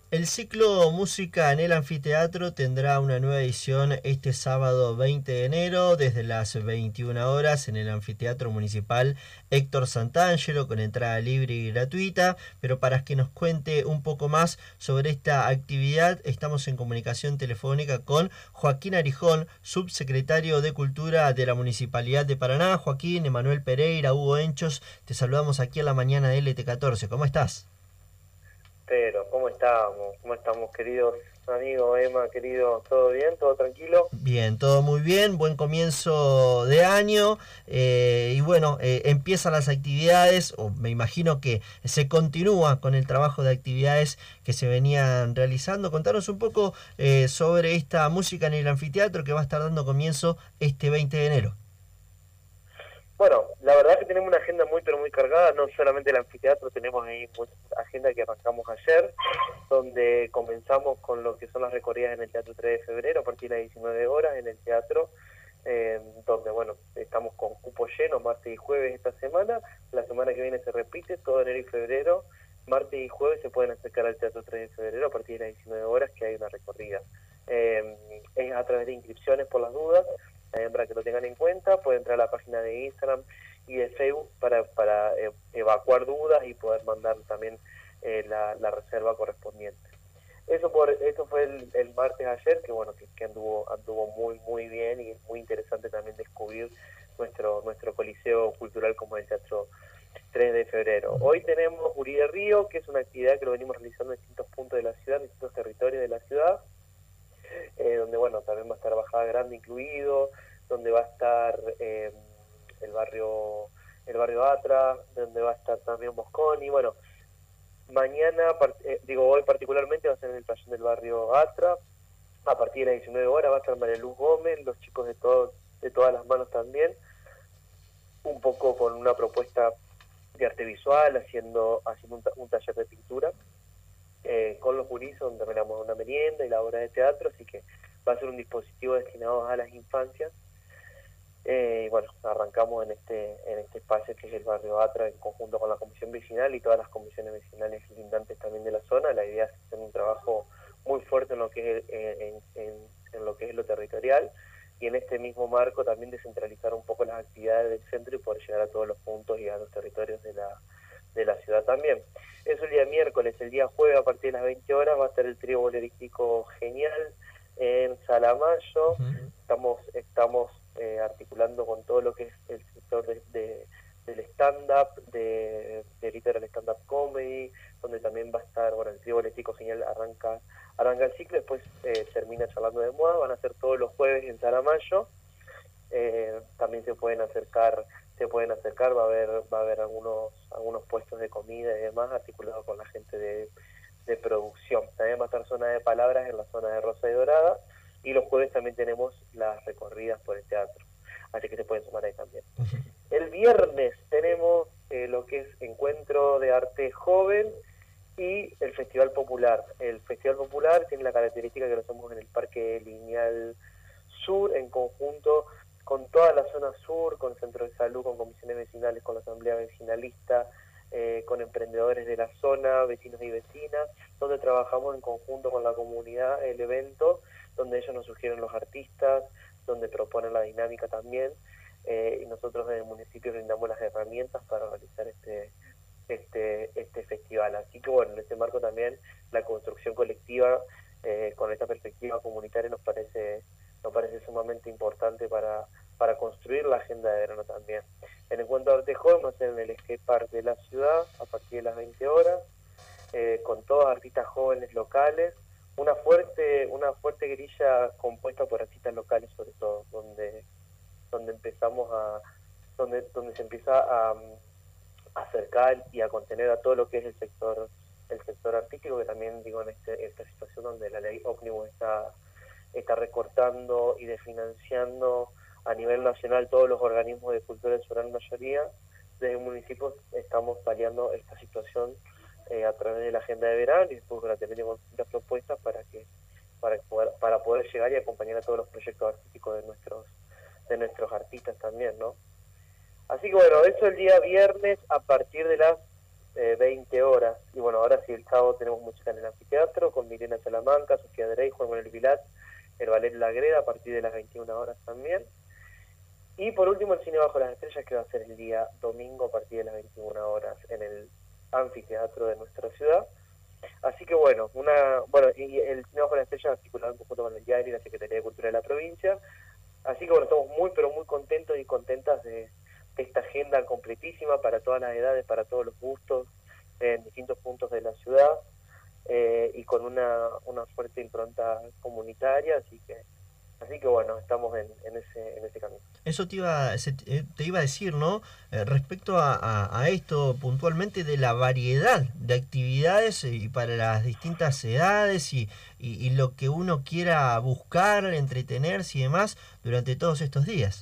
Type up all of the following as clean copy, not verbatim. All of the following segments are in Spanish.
El ciclo Música en el Anfiteatro tendrá una nueva edición este sábado 20 de enero desde las 21 horas en el Anfiteatro Municipal Héctor Santangelo con entrada libre y gratuita, pero para que nos cuente un poco más sobre esta actividad estamos en comunicación telefónica con Joaquín Arijón, subsecretario de Cultura de la Municipalidad de Paraná. Joaquín, Emanuel Pereira, Hugo Henchos, te saludamos aquí en la mañana de LT14. ¿Cómo estás? Pero, ¿cómo estamos? ¿Cómo estamos, queridos amigos, Emma, querido? ¿Todo bien? ¿Todo tranquilo? Bien, todo muy bien, buen comienzo de año y bueno, empiezan las actividades, o me imagino que se continúa con el trabajo de actividades que se venían realizando. Contanos un poco sobre esta música en el anfiteatro que va a estar dando comienzo este 20 de enero. Bueno, la verdad que tenemos una agenda muy, pero muy cargada, no solamente el anfiteatro, tenemos ahí mucha agenda que arrancamos ayer, donde comenzamos con lo que son las recorridas en el Teatro 3 de Febrero, a partir de las 19 horas en el teatro, donde, bueno, estamos con cupo lleno martes y jueves esta semana, la semana que viene se repite, todo enero y febrero, martes y jueves se pueden acercar al Teatro 3 de Febrero a partir de las 19 horas, que hay una recorrida. Es a través de inscripciones por las dudas, para que lo tengan en cuenta, pueden entrar a la página de Instagram y de Facebook para evacuar dudas y poder mandar también la reserva correspondiente. Eso fue el martes ayer, que bueno, que anduvo muy bien y es muy interesante también descubrir nuestro coliseo cultural como el Teatro 3 de Febrero. Hoy tenemos Gurí de Río, que es una actividad que lo venimos realizando en distintos puntos de la ciudad, en distintos territorios de la ciudad, donde bueno, también va a estar Bajada Grande incluido, donde va a estar el barrio Atra, donde va a estar también Mosconi. Bueno, mañana, hoy particularmente va a ser en el pabellón del barrio Atra, a partir de las 19 horas va a estar María Luz Gómez, los chicos de todas las manos también, un poco con una propuesta de arte visual, haciendo un taller de pintura, con los gurizos, donde también damos una merienda y la obra de teatro, así que va a ser un dispositivo destinado a las infancias. Bueno, arrancamos en este espacio que es el barrio Atra, en conjunto con la comisión vecinal y todas las comisiones vecinales lindantes también de la zona. La idea es hacer un trabajo muy fuerte en lo que es en lo que es lo territorial, y en este mismo marco también descentralizar un poco las actividades del centro y poder llegar a todos los puntos y a los territorios de la ciudad también. Eso el día miércoles. El día jueves a partir de las 20 horas va a estar el trío bolerístico Genial en Salamayo. Estamos articulando con todo lo que es el sector del stand-up, de literal stand-up comedy, donde también va a estar, bueno, el trío bolerístico Genial arranca el ciclo, después termina charlando de moda. Van a ser todos los jueves en Salamayo. También se pueden acercar, va a haber algunos puestos de comida y demás articulados con la gente de producción. También va a estar zona de palabras en la zona de Rosa y Dorada, y los jueves también tenemos las recorridas por el teatro, así que se pueden sumar ahí también. El viernes tenemos lo que es Encuentro de Arte Joven y el Festival Popular. El Festival Popular tiene la característica que lo hacemos en el Parque Lineal Sur, en conjunto con toda la zona sur, con centros de salud, con comisiones vecinales, con la asamblea vecinalista, con emprendedores de la zona, vecinos y vecinas, donde trabajamos en conjunto con la comunidad el evento, donde ellos nos sugieren los artistas, donde proponen la dinámica también, y nosotros en el municipio brindamos las herramientas para realizar este festival. Así que bueno, en este marco también la construcción colectiva con esta perspectiva comunitaria nos parece sumamente importante para construir la agenda de verano también. En Encuentro de Arte Joven va a ser en el skatepark de la ciudad a partir de las 20 horas, con todos artistas jóvenes locales, una fuerte grilla compuesta por artistas locales sobre todo, donde empezamos donde se empieza a acercar y a contener a todo lo que es el sector artístico, que también digo en esta situación donde la ley ómnibus está recortando y desfinanciando a nivel nacional todos los organismos de cultura en su gran mayoría. Desde el municipio estamos paliando esta situación a través de la agenda de verano, y después también con las propuestas para poder llegar y acompañar a todos los proyectos artísticos de nuestros artistas también, ¿no? Así que bueno, eso el día viernes a partir de las 20 horas. Y bueno, ahora sí, el sábado tenemos música en el anfiteatro con Milena Salamanca, Sofía Drey, Juan Manuel Vilat, el ballet La Greda a partir de las 21 horas también. Y por último el cine Bajo las Estrellas, que va a ser el día domingo a partir de las 21 horas en el anfiteatro de nuestra ciudad. Así que bueno, y el cine Bajo las Estrellas articulado en conjunto con el diario y la Secretaría de Cultura de la provincia. Así que bueno, estamos muy pero muy contentos y contentas de esta agenda completísima para todas las edades, para todos los gustos, en distintos puntos de la ciudad, y con una fuerte impronta comunitaria, así que bueno, estamos en ese camino. Eso te iba a decir, ¿no? Respecto a esto puntualmente de la variedad de actividades y para las distintas edades y lo que uno quiera buscar, entretenerse y demás durante todos estos días.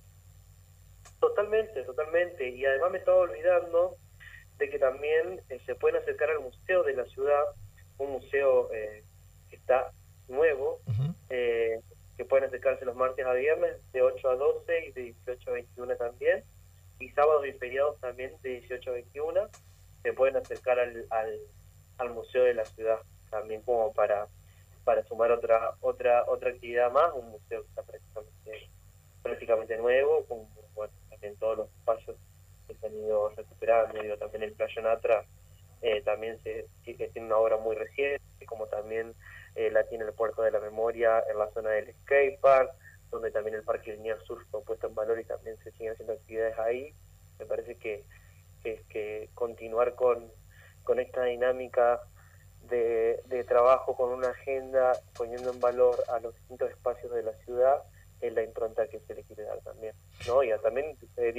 Totalmente, totalmente. Y además me estaba olvidando de que también se pueden acercar al museo de la ciudad, un museo que está nuevo, Uh-huh. que pueden acercarse los martes a viernes de 8 a 12 y de 18 a 21 también, y sábados y feriados también de 18 a 21, se pueden acercar al museo de la ciudad también como para sumar otra actividad más, un museo que está prácticamente nuevo, con bueno, también todos los espacios que se han ido recuperando. Digo, también el Playa Natra también tiene una obra muy reciente, como también la tiene el Puerto de la Memoria en la zona del skatepark, donde también el Parque Lineal Surf fue puesto en valor y también se siguen haciendo actividades ahí. Me parece que continuar con esta dinámica de trabajo, con una agenda, poniendo en valor a los distintos espacios de la ciudad, es la impronta que se le quiere dar también, ¿no? Y también,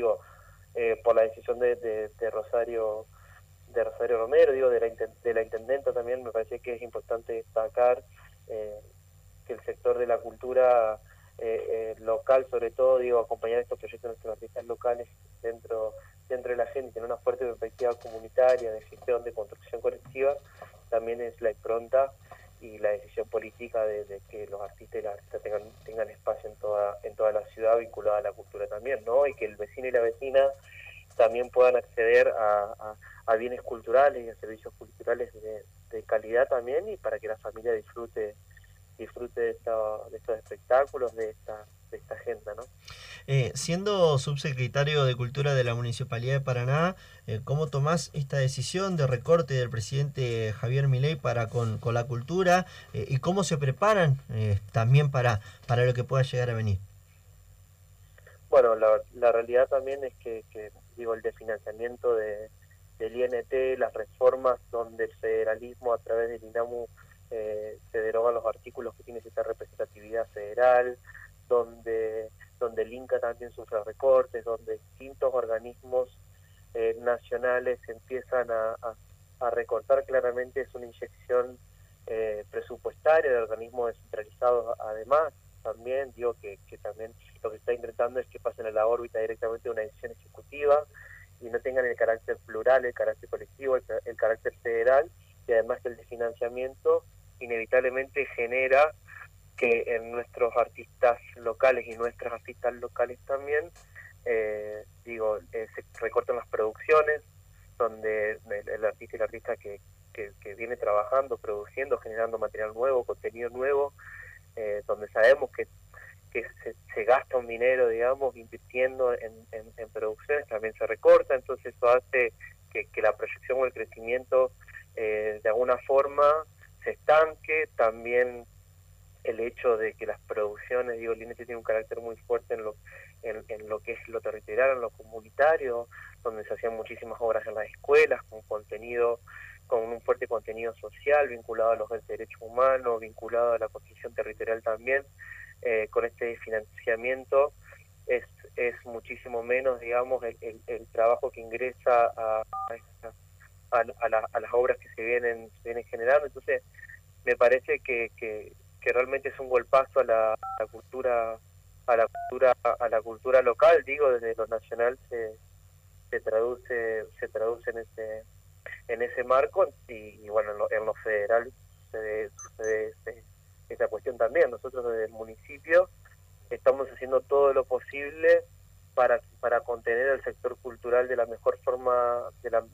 por la decisión de Rosario Romero, de la intendenta también, me parece que es importante destacar que el sector de la cultura local, sobre todo, acompañar estos proyectos de nuestros artistas locales dentro de la gente, tener una fuerte perspectiva comunitaria, de gestión, de construcción colectiva, también es la impronta y la decisión política de que los artistas y las artistas tengan espacio en toda la ciudad vinculada a la cultura también, ¿no? Y que el vecino y la vecina también puedan acceder a bienes culturales y a servicios culturales de calidad también, y para que la familia disfrute de estos espectáculos, de esta agenda, ¿no? Siendo subsecretario de Cultura de la Municipalidad de Paraná, ¿cómo tomás esta decisión de recorte del presidente Javier Milei para con la cultura y cómo se preparan también para lo que pueda llegar a venir? Bueno, la realidad también es que el desfinanciamiento del INT, las reformas donde el federalismo a través del INAMU se derogan los artículos que tienen esta representatividad federal, donde el INCA también sufre recortes, donde distintos organismos nacionales empiezan a recortar, claramente es una inyección presupuestaria de organismos descentralizados. Además, también digo que también lo que está intentando es que pasen a la órbita directamente de una decisión ejecutiva y no tengan el carácter plural, el carácter colectivo, el carácter federal, y además que el desfinanciamiento inevitablemente genera que en nuestros artistas locales y nuestras artistas locales también, se recortan las producciones, donde el artista y la artista que viene trabajando, produciendo, generando material nuevo, contenido nuevo, donde sabemos que se gasta un dinero, invirtiendo en producciones, también se recorta. Entonces eso hace que la proyección o el crecimiento de alguna forma se estanque. También el hecho de que las producciones, el INT tiene un carácter muy fuerte en lo que es lo territorial, en lo comunitario, donde se hacían muchísimas obras en las escuelas, con un fuerte contenido social, vinculado a los derechos humanos, vinculado a la construcción territorial también. Con este financiamiento es muchísimo menos, el trabajo que ingresa a las obras que se vienen generando. Entonces, me parece que realmente es un golpazo a la cultura local. Desde lo nacional se traduce en ese marco, y bueno, en lo federal sucede esa cuestión también. Nosotros desde el municipio estamos haciendo todo lo posible para contener el sector cultural de la mejor forma,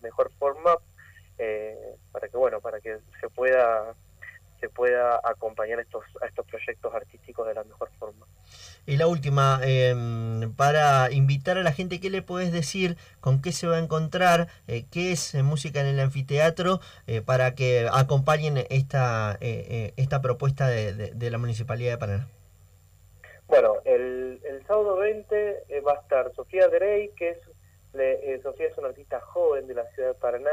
para que bueno, para que se pueda acompañar a estos proyectos artísticos de la mejor forma. Y la última, para invitar a la gente, ¿qué le podés decir? ¿Con qué se va a encontrar? ¿Qué es música en el anfiteatro? Para que acompañen esta propuesta de la Municipalidad de Paraná. Bueno, el sábado 20 va a estar Sofía Drey, que Sofía es una artista joven de la ciudad de Paraná,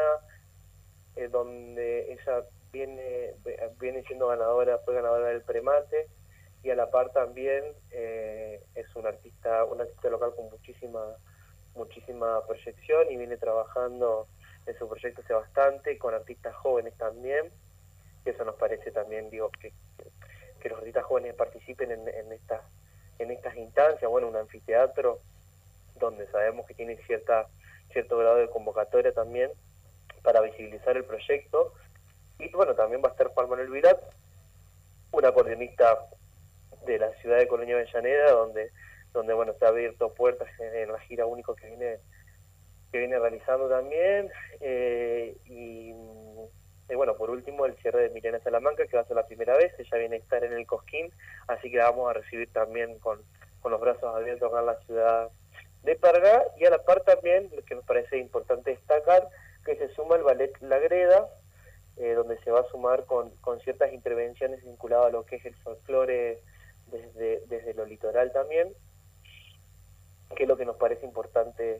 donde ella viene siendo fue ganadora del Premate, y a la par también es un artista local con muchísima proyección, y viene trabajando en su proyecto hace bastante, con artistas jóvenes también, y eso nos parece también, que los artistas jóvenes participen en estas instancias, bueno, un anfiteatro donde sabemos que tiene cierto grado de convocatoria también para visibilizar el proyecto. Y bueno, también va a estar Juan Manuel Virat, un acordeonista de la ciudad de Colonia Avellaneda, donde bueno, se ha abierto puertas en la gira único que viene realizando también, y bueno, por último el cierre de Milena Salamanca, que va a ser la primera vez. Ella viene a estar en el Cosquín, así que la vamos a recibir también con los brazos abiertos acá en la ciudad de Paraná. Y a la par también, lo que me parece importante destacar, que se suma el ballet La Greda, donde se va a sumar con ciertas intervenciones vinculadas a lo que es el folclore desde lo litoral también, que es lo que nos parece importante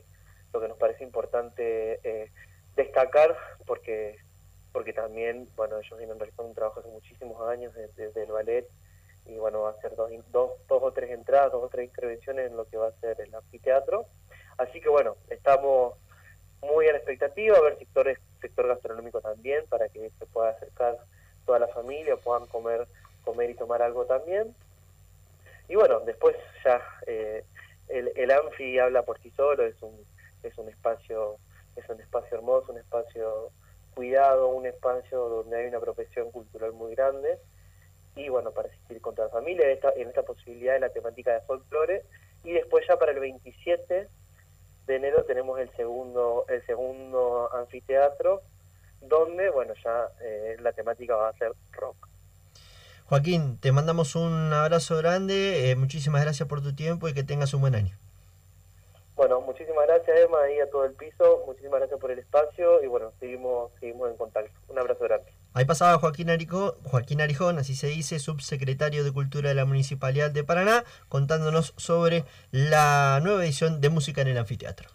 destacar, porque también, bueno, ellos vienen realizando un trabajo hace muchísimos años desde el ballet, y bueno, va a ser dos o tres entradas, 2 o 3 intervenciones en lo que va a ser el anfiteatro. Así que bueno, estamos muy a la expectativa, a ver sector gastronómico también, para que se pueda acercar toda la familia, puedan comer y tomar algo también. Y bueno, después ya el Anfi habla por sí solo, es un espacio hermoso, un espacio cuidado, un espacio donde hay una apropiación cultural muy grande, y bueno, para asistir con toda la familia en esta posibilidad de la temática de folclore. Y después ya para el 27 de enero tenemos el segundo anfiteatro, donde bueno, ya la temática va a ser rock. Joaquín, te mandamos un abrazo grande, muchísimas gracias por tu tiempo y que tengas un buen año. Bueno, muchísimas gracias, Emma, ahí a todo el piso, muchísimas gracias por el espacio, y bueno, seguimos en contacto. Un abrazo grande. Ahí pasaba Joaquín Arijón, así se dice, subsecretario de Cultura de la Municipalidad de Paraná, contándonos sobre la nueva edición de Música en el Anfiteatro.